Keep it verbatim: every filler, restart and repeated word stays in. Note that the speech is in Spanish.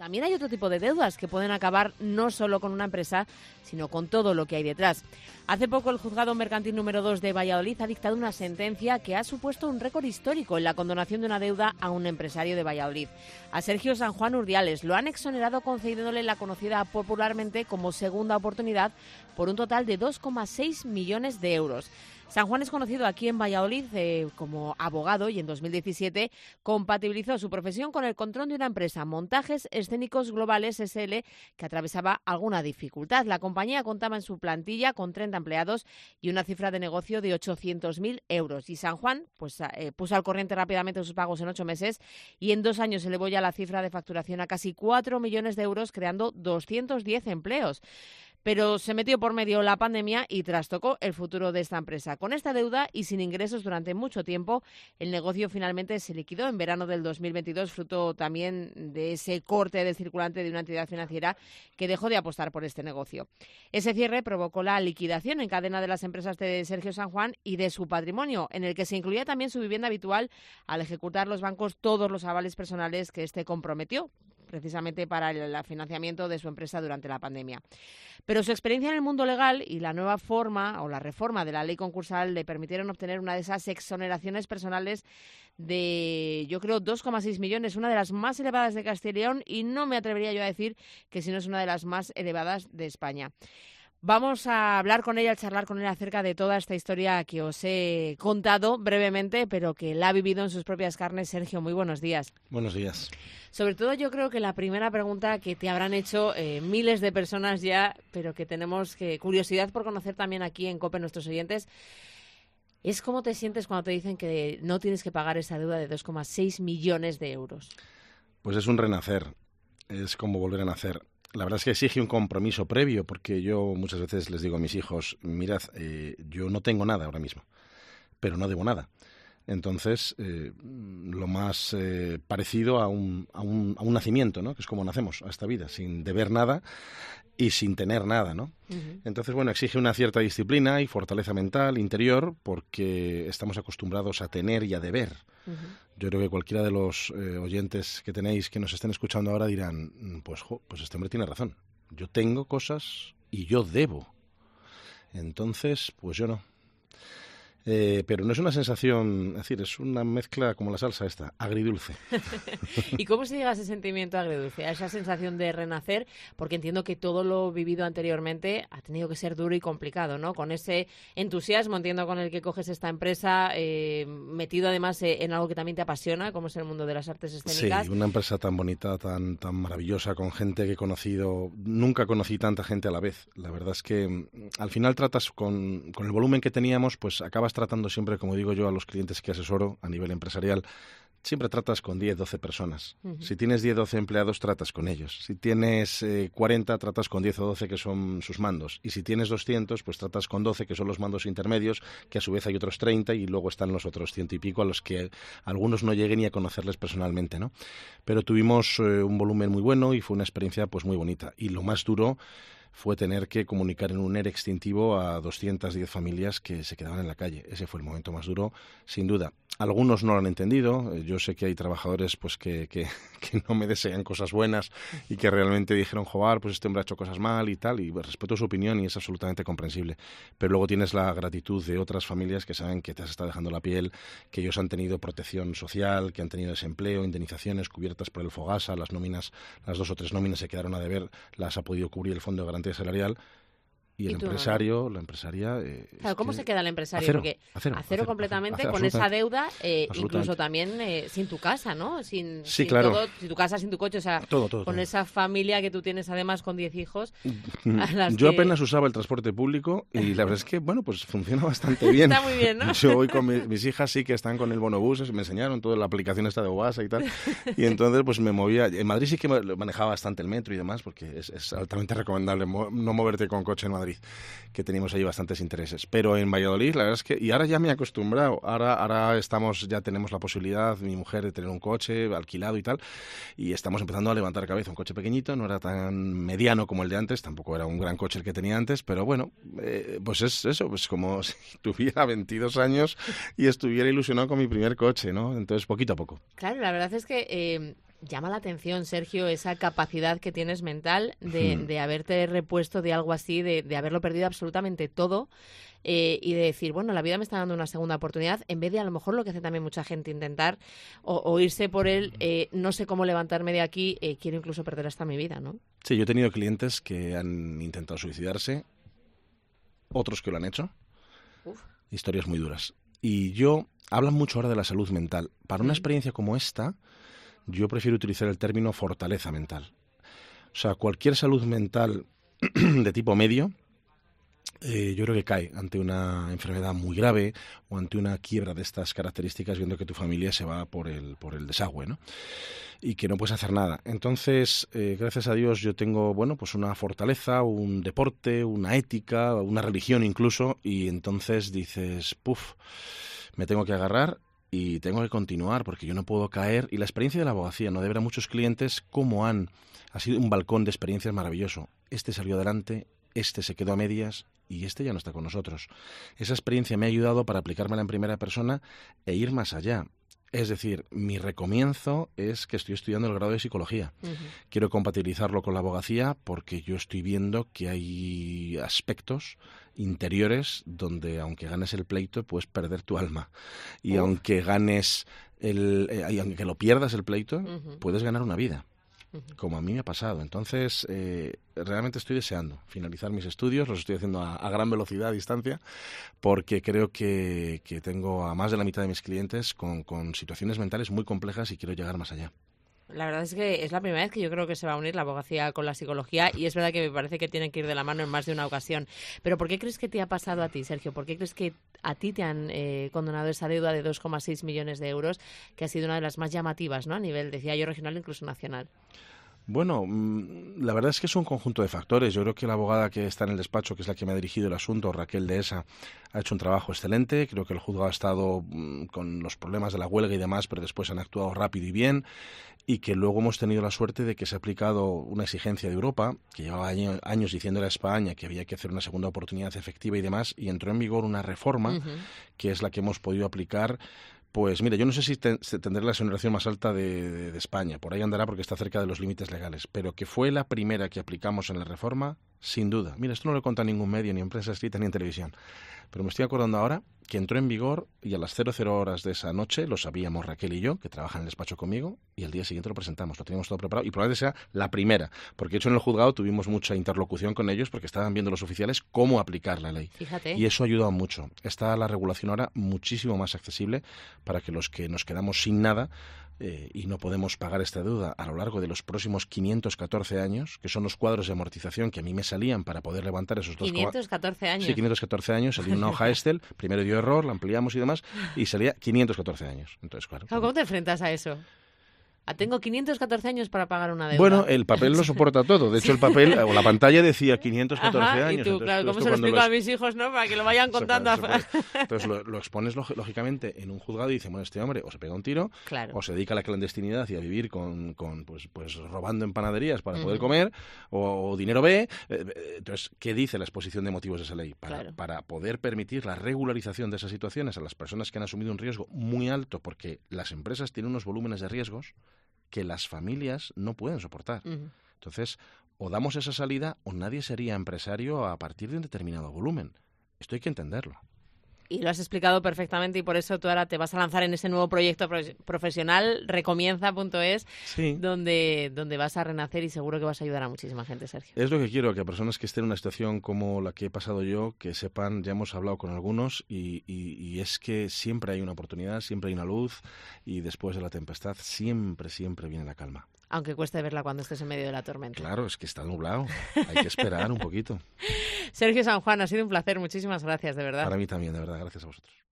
también hay otro tipo de deudas que pueden acabar no solo con una empresa, sino con todo lo que hay detrás. Hace poco el Juzgado Mercantil número dos de Valladolid ha dictado una sentencia que ha supuesto un récord histórico en la condonación de una deuda a un empresario de Valladolid. A Sergio San Juan Urdiales lo han exonerado concediéndole la conocida popularmente como segunda oportunidad por un total de dos coma seis millones de euros. San Juan es conocido aquí en Valladolid eh, como abogado y en dos mil diecisiete compatibilizó su profesión con el control de una empresa, Montajes Escénicos Globales S L, que atravesaba alguna dificultad. La compañía contaba en su plantilla con treinta empleados y una cifra de negocio de ochocientos mil euros. Y San Juan pues, eh, puso al corriente rápidamente sus pagos en ocho meses y en dos años elevó ya la cifra de facturación a casi cuatro millones de euros, creando doscientos diez empleos. Pero se metió por medio la pandemia y trastocó el futuro de esta empresa. Con esta deuda y sin ingresos durante mucho tiempo, el negocio finalmente se liquidó en verano del dos mil veintidós, fruto también de ese corte del circulante de una entidad financiera que dejó de apostar por este negocio. Ese cierre provocó la liquidación en cadena de las empresas de Sergio San Juan y de su patrimonio, en el que se incluía también su vivienda habitual, al ejecutar los bancos todos los avales personales que éste comprometió, precisamente para el financiamiento de su empresa durante la pandemia. Pero su experiencia en el mundo legal y la nueva forma o la reforma de la ley concursal le permitieron obtener una de esas exoneraciones personales de, yo creo, dos coma seis millones, una de las más elevadas de Castilla y León, y no me atrevería yo a decir que si no es una de las más elevadas de España. Vamos a hablar con ella, a charlar con ella acerca de toda esta historia que os he contado brevemente, pero que la ha vivido en sus propias carnes. Sergio, muy buenos días. Buenos días. Sobre todo yo creo que la primera pregunta que te habrán hecho eh, miles de personas ya, pero que tenemos que curiosidad por conocer también aquí en COPE nuestros oyentes, es cómo te sientes cuando te dicen que no tienes que pagar esa deuda de dos coma seis millones de euros. Pues es un renacer, es como volver a nacer. La verdad es que exige un compromiso previo, porque yo muchas veces les digo a mis hijos, mirad, eh, yo no tengo nada ahora mismo, pero no debo nada. Entonces, eh, lo más eh, parecido a un, a, un, a un nacimiento, ¿no? Que es como nacemos a esta vida, sin deber nada y sin tener nada, ¿no? Uh-huh. Entonces, bueno, exige una cierta disciplina y fortaleza mental interior, porque estamos acostumbrados a tener y a deber. Uh-huh. Yo creo que cualquiera de los eh, oyentes que tenéis, que nos estén escuchando ahora, dirán, pues, jo, pues este hombre tiene razón. Yo tengo cosas y yo debo. Entonces, pues yo no. Eh, pero no es una sensación, es decir, es una mezcla como la salsa esta, agridulce. ¿Y cómo se llega a ese sentimiento agridulce, a esa sensación de renacer? Porque entiendo que todo lo vivido anteriormente ha tenido que ser duro y complicado, ¿no? Con ese entusiasmo, entiendo, con el que coges esta empresa, eh, metido además eh, en algo que también te apasiona, como es el mundo de las artes escénicas. Sí, una empresa tan bonita, tan, tan maravillosa, con gente que he conocido, nunca conocí tanta gente a la vez. La verdad es que al final tratas con, con el volumen que teníamos, pues acabas tratando siempre, como digo yo, a los clientes que asesoro a nivel empresarial, siempre tratas con diez, doce personas. Uh-huh. Si tienes diez, doce empleados, tratas con ellos. Si tienes eh, cuarenta, tratas con diez o doce que son sus mandos. Y si tienes doscientos, pues tratas con doce que son los mandos intermedios, que a su vez hay otros treinta y luego están los otros ciento y pico a los que algunos no lleguen ni a conocerles personalmente, ¿no? Pero tuvimos eh, un volumen muy bueno y fue una experiencia pues muy bonita. Y lo más duro fue tener que comunicar en un E R E extintivo a doscientas diez familias que se quedaban en la calle. Ese fue el momento más duro, sin duda. Algunos no lo han entendido. Yo sé que hay trabajadores pues que, que, que no me desean cosas buenas y que realmente dijeron, joder, pues este hombre ha hecho cosas mal y tal, y pues, respeto su opinión y es absolutamente comprensible. Pero luego tienes la gratitud de otras familias que saben que te has estado dejando la piel, que ellos han tenido protección social, que han tenido desempleo, indemnizaciones cubiertas por el Fogasa, las nóminas, las dos o tres nóminas se quedaron a deber, las ha podido cubrir el Fondo de Garantía Salarial. Y el ¿Y tú, empresario, no? la empresaria... Eh, claro, ¿cómo se queda el empresario? A cero, Porque a cero, a cero a cero completamente, a cero, con esa deuda, eh, incluso también eh, sin tu casa, ¿no? Sin, sí, sin claro. todo, sin tu casa, sin tu coche, o sea, todo, todo, con todo. esa familia que tú tienes además con diez hijos. Yo que... apenas usaba el transporte público y la verdad es que, bueno, pues funciona bastante bien. Está muy bien, ¿no? Yo voy con mi, mis hijas, sí que están con el bonobús, me enseñaron toda la aplicación esta de Oasa y tal, y entonces pues me movía. En Madrid sí que manejaba bastante el metro y demás, porque es, es altamente recomendable no moverte con coche en Madrid, que teníamos ahí bastantes intereses. Pero en Valladolid, la verdad es que, y ahora ya me he acostumbrado, ahora, ahora estamos, ya tenemos la posibilidad, mi mujer, de tener un coche alquilado y tal, y estamos empezando a levantar cabeza. Un coche pequeñito, no era tan mediano como el de antes, tampoco era un gran coche el que tenía antes, pero bueno, eh, pues es eso, pues como si tuviera veintidós años y estuviera ilusionado con mi primer coche, ¿no? Entonces, poquito a poco. Claro, la verdad es que... Eh... Llama la atención, Sergio, esa capacidad que tienes mental de, de haberte repuesto de algo así, de, de haberlo perdido absolutamente todo eh, y de decir, bueno, la vida me está dando una segunda oportunidad, en vez de a lo mejor lo que hace también mucha gente, intentar o, o irse por él, eh, no sé cómo levantarme de aquí, eh, quiero incluso perder hasta mi vida, ¿no? Sí, yo he tenido clientes que han intentado suicidarse, otros que lo han hecho, Uf. Historias muy duras. Y yo, hablan mucho ahora de la salud mental. Para una experiencia como esta, yo prefiero utilizar el término fortaleza mental. O sea, cualquier salud mental de tipo medio, eh, yo creo que cae ante una enfermedad muy grave o ante una quiebra de estas características, viendo que tu familia se va por el, por el desagüe, ¿no? Y que no puedes hacer nada. Entonces, eh, gracias a Dios, yo tengo, bueno, pues una fortaleza, un deporte, una ética, una religión incluso, y entonces dices, puf, me tengo que agarrar y tengo que continuar porque yo no puedo caer. Y la experiencia de la abogacía, ¿no? De ver a muchos clientes cómo han... Ha sido un balcón de experiencias maravilloso. Este salió adelante, este se quedó a medias y este ya no está con nosotros. Esa experiencia me ha ayudado para aplicármela en primera persona e ir más allá. Es decir, mi recomienzo es que estoy estudiando el grado de psicología. Uh-huh. Quiero compatibilizarlo con la abogacía porque yo estoy viendo que hay aspectos interiores donde aunque ganes el pleito puedes perder tu alma. Y uh. aunque ganes el, eh, y aunque lo pierdas el pleito, uh-huh. puedes ganar una vida. Como a mí me ha pasado. Entonces, eh, realmente estoy deseando finalizar mis estudios, los estoy haciendo a, a gran velocidad, a distancia, porque creo que, que tengo a más de la mitad de mis clientes con, con situaciones mentales muy complejas y quiero llegar más allá. La verdad es que es la primera vez que yo creo que se va a unir la abogacía con la psicología y es verdad que me parece que tienen que ir de la mano en más de una ocasión. Pero ¿por qué crees que te ha pasado a ti, Sergio? ¿Por qué crees que a ti te han eh, condonado esa deuda de dos coma seis millones de euros, que ha sido una de las más llamativas, ¿no? A nivel, decía yo, regional, incluso nacional? Bueno, la verdad es que es un conjunto de factores. Yo creo que la abogada que está en el despacho, que es la que me ha dirigido el asunto, Raquel Dehesa, ha hecho un trabajo excelente. Creo que el juzgado ha estado con los problemas de la huelga y demás, pero después han actuado rápido y bien. Y que luego hemos tenido la suerte de que se ha aplicado una exigencia de Europa, que llevaba año, años diciéndole a España que había que hacer una segunda oportunidad efectiva y demás, y entró en vigor una reforma, uh-huh. que es la que hemos podido aplicar. Pues mira, yo no sé si te, tendré la exoneración más alta de, de, de España, por ahí andará porque está cerca de los límites legales, pero que fue la primera que aplicamos en la reforma, sin duda. Mira, esto no lo he contado en ningún medio, ni en prensa escrita, ni en televisión, pero me estoy acordando ahora que entró en vigor y a las cero cero horas de esa noche lo sabíamos Raquel y yo, que trabajan en el despacho conmigo, y al día siguiente lo presentamos, lo teníamos todo preparado y probablemente sea la primera, porque de hecho en el juzgado tuvimos mucha interlocución con ellos porque estaban viendo los oficiales cómo aplicar la ley. Fíjate. Y eso ha ayudado mucho. Está la regulación ahora muchísimo más accesible para que los que nos quedamos sin nada Eh, y no podemos pagar esta deuda a lo largo de los próximos quinientos catorce años, que son los cuadros de amortización que a mí me salían para poder levantar esos dos... quinientos catorce años. Sí, quinientos catorce años, salía una hoja Excel, primero dio error, la ampliamos y demás, y salía quinientos catorce años. Entonces, claro. ¿Cómo te enfrentas a eso? Tengo quinientos catorce años para pagar una deuda. Bueno, el papel lo soporta todo. De hecho, el papel o la pantalla decía quinientos catorce Ajá, años. Y tú, entonces, claro, tú ¿cómo se lo explico los... a mis hijos, no? Para que lo vayan contando. Se puede, se puede. Entonces lo, lo expones lógicamente en un juzgado y dicen, bueno, este hombre o se pega un tiro, claro. o se dedica a la clandestinidad y a vivir con, con pues, pues robando en panaderías para uh-huh. poder comer, o, o dinero B. Entonces, ¿qué dice la exposición de motivos de esa ley? Para, claro. para poder permitir la regularización de esas situaciones a las personas que han asumido un riesgo muy alto, porque las empresas tienen unos volúmenes de riesgos que las familias no pueden soportar. Uh-huh. Entonces, o damos esa salida o nadie sería empresario a partir de un determinado volumen. Esto hay que entenderlo. Y lo has explicado perfectamente y por eso tú ahora te vas a lanzar en ese nuevo proyecto profesional, recomienza punto es, sí. donde, donde vas a renacer y seguro que vas a ayudar a muchísima gente, Sergio. Es lo que quiero, que a personas que estén en una situación como la que he pasado yo, que sepan, ya hemos hablado con algunos, y, y, y es que siempre hay una oportunidad, siempre hay una luz, y después de la tempestad siempre, siempre viene la calma. Aunque cueste verla cuando estés en medio de la tormenta. Claro, es que está nublado. Hay que esperar un poquito. Sergio San Juan, ha sido un placer. Muchísimas gracias, de verdad. Para mí también, de verdad. Gracias a vosotros.